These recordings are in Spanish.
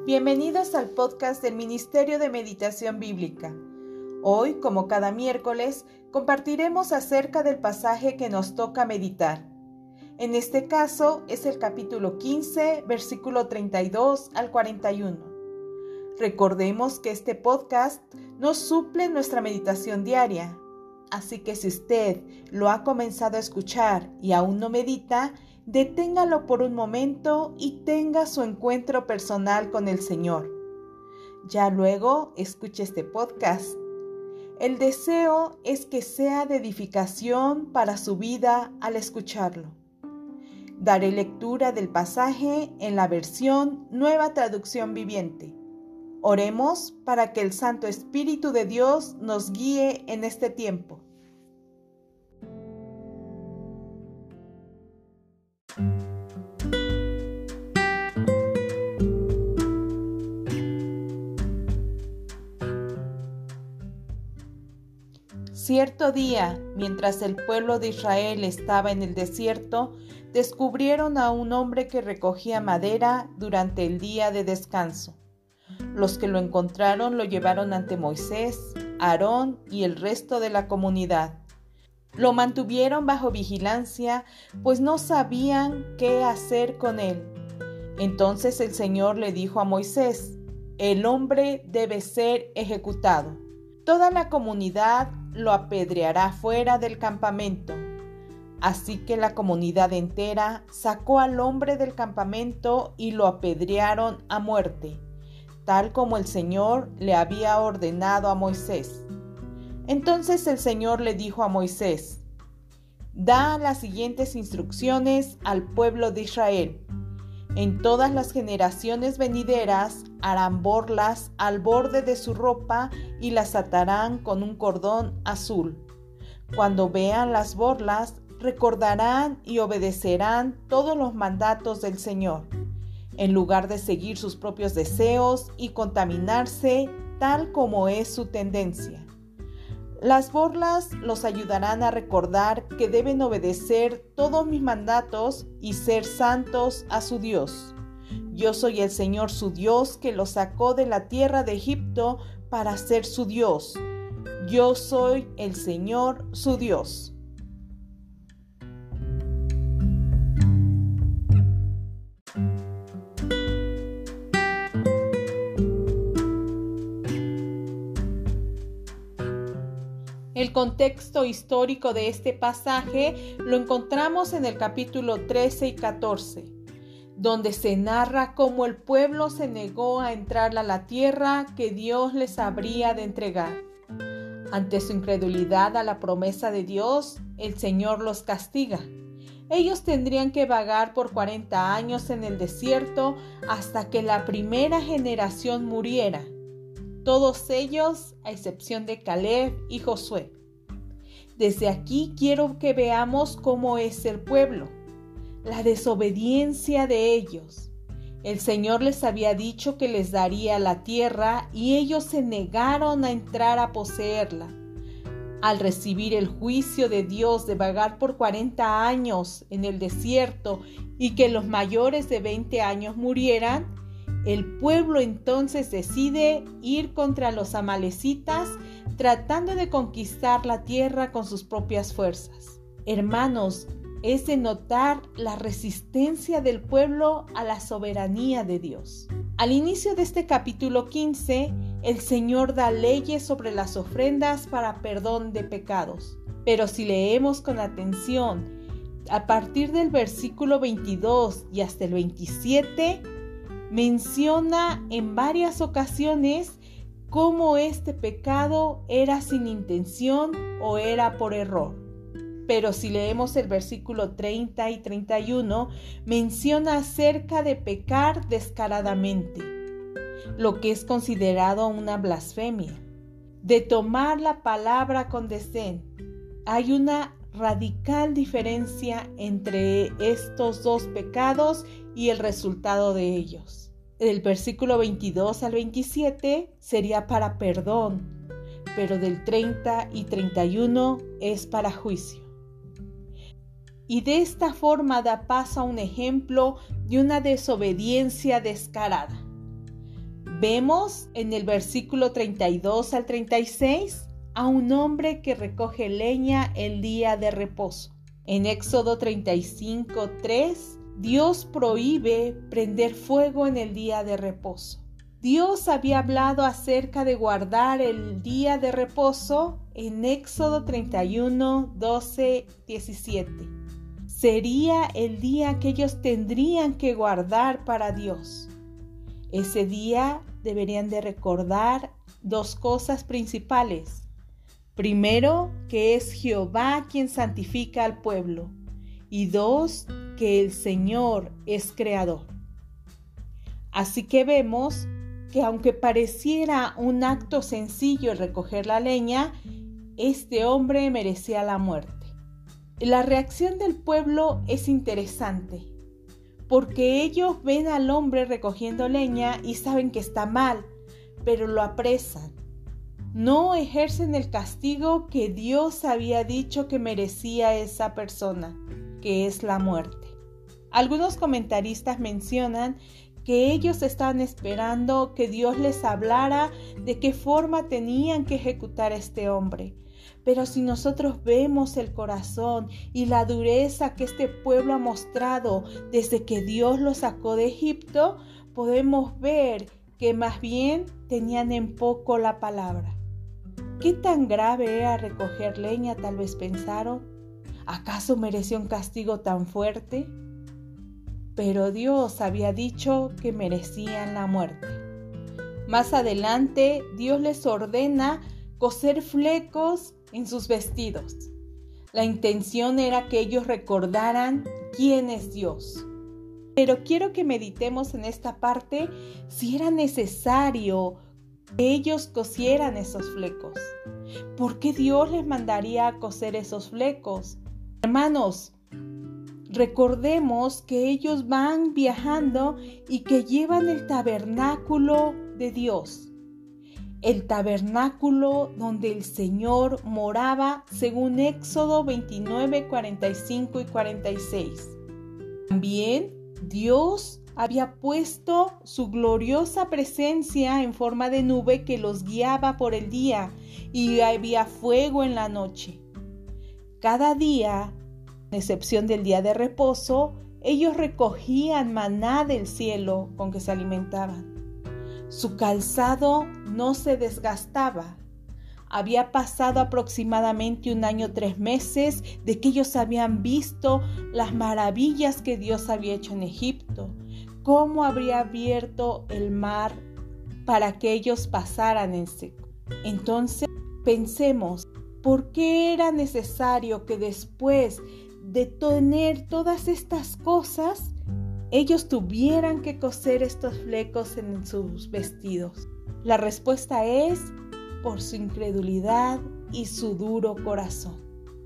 Bienvenidos al podcast del Ministerio de Meditación Bíblica. Hoy, como cada miércoles, compartiremos acerca del pasaje que nos toca meditar. En este caso es el capítulo 15, versículo 32 al 41. Recordemos que este podcast nos suple nuestra meditación diaria. Así que si usted lo ha comenzado a escuchar y aún no medita, deténgalo por un momento y tenga su encuentro personal con el Señor. Ya luego escuche este podcast. El deseo es que sea de edificación para su vida al escucharlo. Daré lectura del pasaje en la versión Nueva Traducción Viviente. Oremos para que el Santo Espíritu de Dios nos guíe en este tiempo. Cierto día, mientras el pueblo de Israel estaba en el desierto, descubrieron a un hombre que recogía madera durante el día de descanso. Los que lo encontraron lo llevaron ante Moisés, Aarón y el resto de la comunidad. Lo mantuvieron bajo vigilancia, pues no sabían qué hacer con él. Entonces el Señor le dijo a Moisés: «El hombre debe ser ejecutado. Toda la comunidad lo apedreará fuera del campamento». Así que la comunidad entera sacó al hombre del campamento y lo apedrearon a muerte, tal como el Señor le había ordenado a Moisés. Entonces el Señor le dijo a Moisés: «Da las siguientes instrucciones al pueblo de Israel. En todas las generaciones venideras harán borlas al borde de su ropa y las atarán con un cordón azul. Cuando vean las borlas, recordarán y obedecerán todos los mandatos del Señor, en lugar de seguir sus propios deseos y contaminarse tal como es su tendencia. Las borlas los ayudarán a recordar que deben obedecer todos mis mandatos y ser santos a su Dios. Yo soy el Señor su Dios que los sacó de la tierra de Egipto para ser su Dios. Yo soy el Señor su Dios». El contexto histórico de este pasaje lo encontramos en el capítulo 13 y 14, donde se narra cómo el pueblo se negó a entrar a la tierra que Dios les habría de entregar. Ante su incredulidad a la promesa de Dios, el Señor los castiga. Ellos tendrían que vagar por 40 años en el desierto hasta que la primera generación muriera. Todos ellos, a excepción de Caleb y Josué. Desde aquí quiero que veamos cómo es el pueblo, la desobediencia de ellos. El Señor les había dicho que les daría la tierra y ellos se negaron a entrar a poseerla. Al recibir el juicio de Dios de vagar por 40 años en el desierto y que los mayores de 20 años murieran, el pueblo entonces decide ir contra los amalecitas, tratando de conquistar la tierra con sus propias fuerzas. Hermanos, es de notar la resistencia del pueblo a la soberanía de Dios. Al inicio de este capítulo 15, el Señor da leyes sobre las ofrendas para perdón de pecados. Pero si leemos con atención, a partir del versículo 22 y hasta el 27, menciona en varias ocasiones cómo este pecado era sin intención o era por error. Pero si leemos el versículo 30 y 31, menciona acerca de pecar descaradamente, lo que es considerado una blasfemia, de tomar la palabra con desdén. Hay una radical diferencia entre estos dos pecados y el resultado de ellos. El versículo 22 al 27 sería para perdón, pero del 30 y 31 es para juicio. Y de esta forma da paso a un ejemplo de una desobediencia descarada. Vemos en el versículo 32 al 36 a un hombre que recoge leña el día de reposo. En Éxodo 35:3, Dios prohíbe prender fuego en el día de reposo. Dios había hablado acerca de guardar el día de reposo en Éxodo 31:12-17. Sería el día que ellos tendrían que guardar para Dios. Ese día deberían de recordar dos cosas principales. Primero, que es Jehová quien santifica al pueblo. Y dos, que el Señor es creador. Así que vemos que aunque pareciera un acto sencillo recoger la leña, este hombre merecía la muerte. La reacción del pueblo es interesante, porque ellos ven al hombre recogiendo leña y saben que está mal, pero lo apresan. No ejercen el castigo que Dios había dicho que merecía esa persona, que es la muerte. Algunos comentaristas mencionan que ellos estaban esperando que Dios les hablara de qué forma tenían que ejecutar a este hombre. Pero si nosotros vemos el corazón y la dureza que este pueblo ha mostrado desde que Dios los sacó de Egipto, podemos ver que más bien tenían en poco la palabra. ¿Qué tan grave era recoger leña? Tal vez pensaron. ¿Acaso mereció un castigo tan fuerte? Pero Dios había dicho que merecían la muerte. Más adelante, Dios les ordena coser flecos en sus vestidos. La intención era que ellos recordaran quién es Dios. Pero quiero que meditemos en esta parte si era necesario que ellos cosieran esos flecos. ¿Por qué Dios les mandaría a coser esos flecos? Hermanos, recordemos que ellos van viajando y que llevan el tabernáculo de Dios. El tabernáculo donde el Señor moraba según Éxodo 29, 45 y 46. También Dios había puesto su gloriosa presencia en forma de nube que los guiaba por el día y había fuego en la noche. Cada día, a excepción del día de reposo, ellos recogían maná del cielo con que se alimentaban. Su calzado no se desgastaba. Había pasado aproximadamente 1 año 3 meses de que ellos habían visto las maravillas que Dios había hecho en Egipto, cómo habría abierto el mar para que ellos pasaran en seco. Entonces pensemos, ¿por qué era necesario que después de tener todas estas cosas, ellos tuvieran que coser estos flecos en sus vestidos? La respuesta es por su incredulidad y su duro corazón.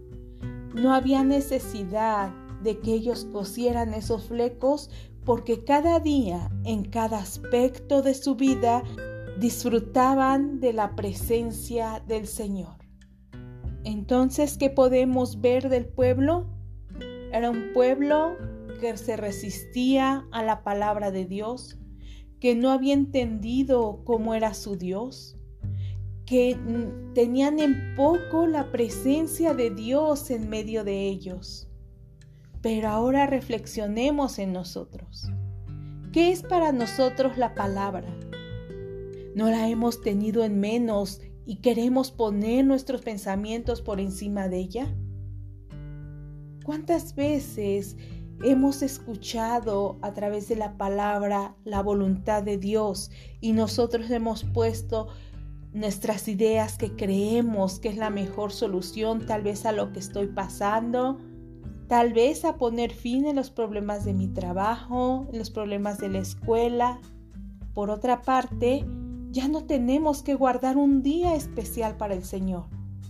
No había necesidad de que ellos cosieran esos flecos porque cada día, en cada aspecto de su vida, disfrutaban de la presencia del Señor. Entonces, ¿qué podemos ver del pueblo? Era un pueblo que se resistía a la palabra de Dios, que no había entendido cómo era su Dios, que tenían en poco la presencia de Dios en medio de ellos. Pero ahora reflexionemos en nosotros. ¿Qué es para nosotros la palabra? ¿No la hemos tenido en menos y queremos poner nuestros pensamientos por encima de ella? ¿Cuántas veces hemos escuchado a través de la palabra la voluntad de Dios y nosotros hemos puesto nuestras ideas que creemos que es la mejor solución tal vez a lo que estoy pasando, tal vez a poner fin en los problemas de mi trabajo, en los problemas de la escuela? Por otra parte, ya no tenemos que guardar un día especial para el Señor.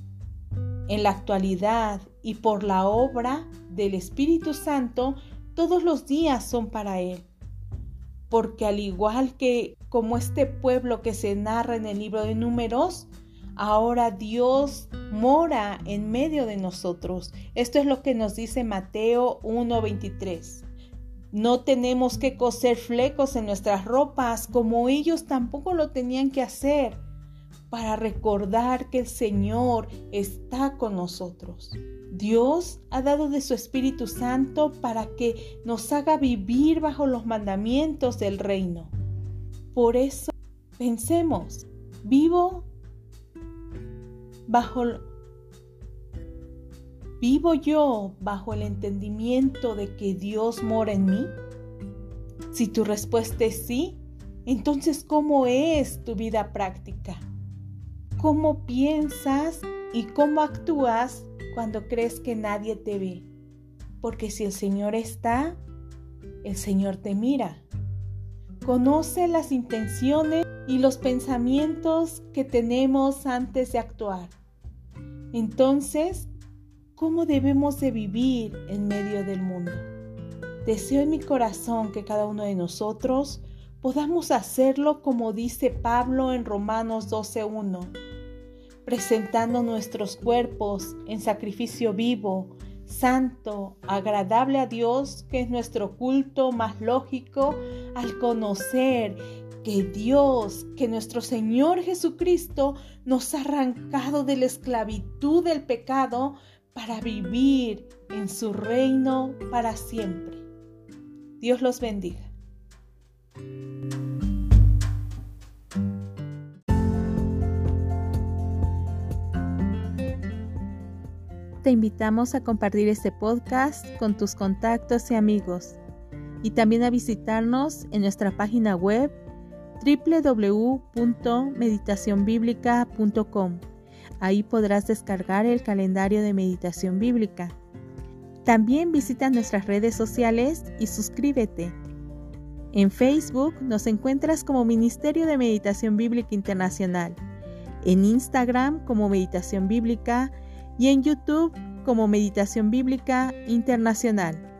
En la actualidad y por la obra del Espíritu Santo, todos los días son para Él. Porque al igual que como este pueblo que se narra en el libro de Números, ahora Dios mora en medio de nosotros. Esto es lo que nos dice Mateo 1:23. No tenemos que coser flecos en nuestras ropas como ellos tampoco lo tenían que hacer para recordar que el Señor está con nosotros. Dios ha dado de su Espíritu Santo para que nos haga vivir bajo los mandamientos del reino. Por eso pensemos, ¿vivo yo bajo el entendimiento de que Dios mora en mí? Si tu respuesta es sí, entonces ¿cómo es tu vida práctica? ¿Cómo piensas y cómo actúas cuando crees que nadie te ve? Porque si el Señor está, el Señor te mira. Conoce las intenciones y los pensamientos que tenemos antes de actuar. Entonces, ¿cómo debemos de vivir en medio del mundo? Deseo en mi corazón que cada uno de nosotros podamos hacerlo como dice Pablo en Romanos 12:1, presentando nuestros cuerpos en sacrificio vivo, santo, agradable a Dios, que es nuestro culto más lógico al conocer que Dios, que nuestro Señor Jesucristo nos ha arrancado de la esclavitud del pecado para vivir en su reino para siempre. Dios los bendiga. Te invitamos a compartir este podcast con tus contactos y amigos y también a visitarnos en nuestra página web www.meditacionbiblica.com. Ahí podrás descargar el calendario de meditación bíblica. También visita nuestras redes sociales y suscríbete. En Facebook nos encuentras como Ministerio de Meditación Bíblica Internacional, en Instagram como Meditación Bíblica y en YouTube como Meditación Bíblica Internacional.